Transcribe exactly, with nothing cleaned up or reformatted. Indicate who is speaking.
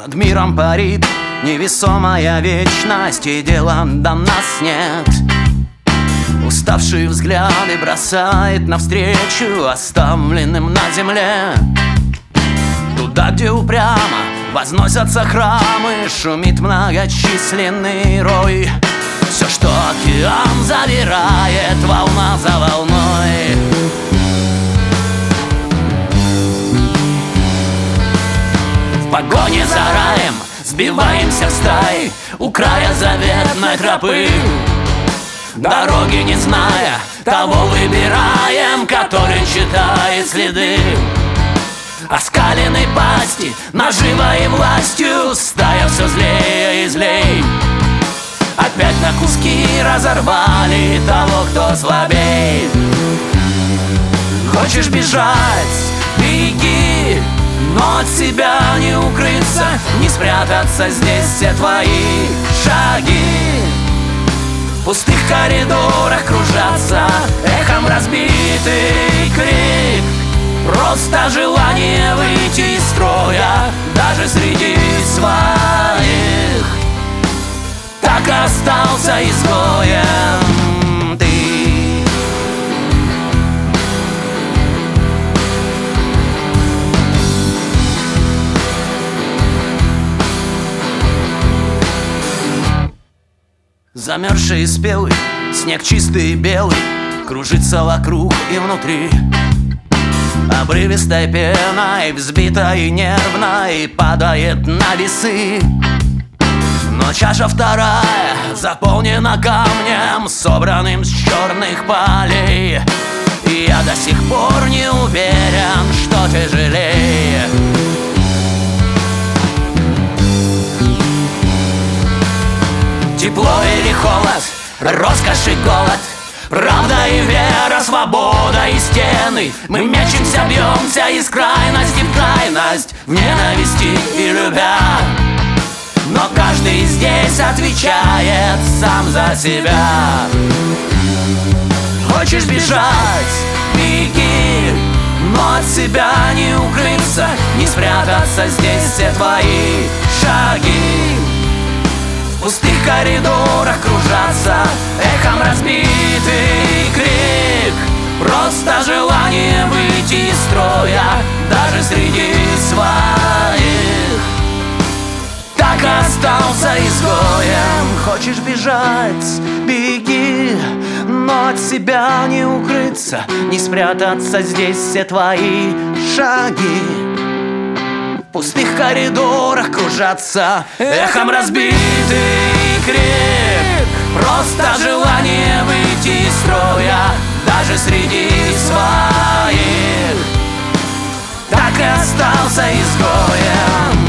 Speaker 1: Над миром парит невесомая вечность, и дела до нас нет. Уставшие взгляды бросает навстречу оставленным на земле. Туда, где упрямо возносятся храмы, шумит многочисленный рой. Все, что океан забирает, волна за волной. В погоне за раем сбиваемся в стаи у края заветной тропы. Дороги не зная, того выбираем, который читает следы. Оскаленной пасти, наживой властью, стая все злее и злей. Опять на куски разорвали того, кто слабей. Хочешь бежать? Беги, но от себя не укрыться, не спрятаться здесь все твои шаги. В пустых коридорах кружатся эхом разбитый крик. Просто желание выйти из строя даже среди своих. Так остался изгоем ты. Замерзший и спелый, снег чистый и белый кружится вокруг и внутри. Обрывистой пеной, взбитой и нервной, падает на весы. Но чаша вторая заполнена камнем, собранным с черных полей. И я до сих пор не уверен, что тяжелее. Тепло или холод, роскошь и голод, правда и вера, свобода и стены. Мы мечемся, бьемся из крайности в крайность, в ненависти и любя. Но каждый здесь отвечает сам за себя. Хочешь бежать? Беги, но от себя не укрыться, не спрятаться здесь все твои шаги. В пустых коридорах кружатся эхом разбитый крик. Просто желание выйти из строя даже среди своих. Так остался изгоем. Хочешь бежать? Беги, но от себя не укрыться, не спрятаться здесь все твои шаги. В пустых коридорах кружатся эхом разбитый крик. Просто желание выйти из строя даже среди своих. Так и остался изгоем.